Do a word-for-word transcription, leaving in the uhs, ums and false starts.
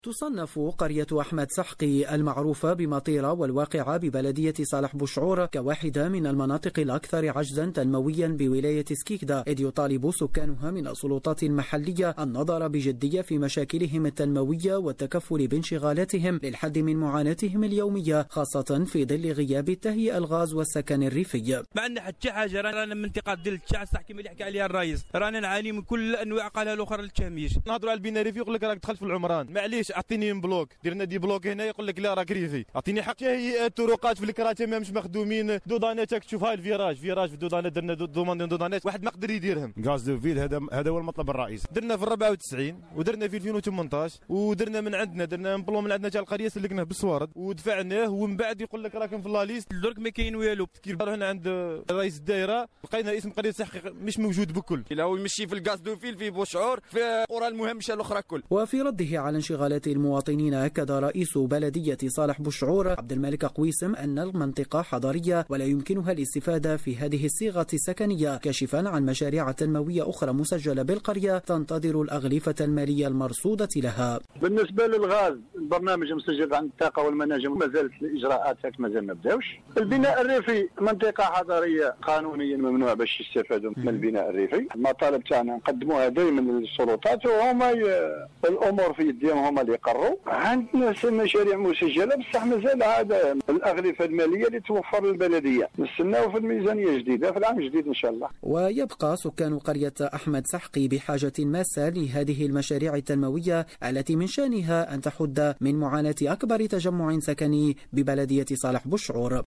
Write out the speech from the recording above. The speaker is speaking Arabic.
تصنف قرية أحمد سحقي المعروفة بمطيرة والواقعة ببلدية صالح بوشعور كواحدة من المناطق الأكثر عجزا تنمويا بولاية سكيكدا، إذ يطالب سكانها من السلطات المحلية النظر بجدية في مشاكلهم التنموية والتكفل بانشغالاتهم للحد من معاناتهم اليومية، خاصة في ظل غياب التهيئة الغاز والسكن الريفي. ما عندنا حتى حاجة، رانا منطقة ديال التشع سحقي اللي يحكي عليها الرئيس، رانا نعاني من كل أنواع قالها الأخرى للتهميش. نهضروا على البناء الريفي يقول لك راك دخلت في العمران، معليش اعطيني بلوك، درنا دي بلوك هنا يقول لك لا راك ريفي، اعطيني حق. هي الطرقات في الكراتي ما مش مخدومين، دودانات تشوف هاي الفيراج فيراج في دودانات، درنا دومان دودانات واحد ما قدر يديرهم. غاز دو فيل هذا هذا هو المطلب الرئيسي. درنا في أربعة وتسعين ودرنا في ألفين وثمانطاش ودرنا من عندنا، درنا بلون من عندنا تاع القريه سلكناه بالصوارد ودفعناه، ومن بعد يقول لك راكم في لا ليست درك ما كاين والو. رحنا عند رئيس الدائره لقينا اسم قريه سحقي مش موجود بكل. لا هو يمشي في الغاز دو فيل في بوشعور في القرى المهمشه الاخرى كل. وفي رده على انشغالات المواطنين، أكد رئيس بلدية صالح بوشعور عبد الملك قويسم أن المنطقة حضرية ولا يمكنها الاستفادة في هذه الصيغة السكنية، كاشفا عن مشاريع تنموية أخرى مسجلة بالقرية تنتظر الأغلفة المالية المرصودة لها. بالنسبة للغاز البرنامج مسجل عن الطاقة والمناجم ما زالت الإجراءات ما زال ما بداوش. البناء الريفي منطقة حضرية قانونيا ممنوع باش يستفادوا من البناء الريفي. المطالب تاعنا نقدموها دائما للسلطات وهما ي... الأمور في يديهم هما اللي يقروا. عندنا مشاريع مسجلة بصح مازال هذا الأغلفة المالية اللي توفر للبلدية، نستناو في الميزانية الجديدة في العام الجديد إن شاء الله. ويبقى سكان قرية أحمد سحقي بحاجة ماسة لهذه المشاريع التنموية التي من شأنها أن تحد من معاناة أكبر تجمع سكني ببلدية صالح بوشعور.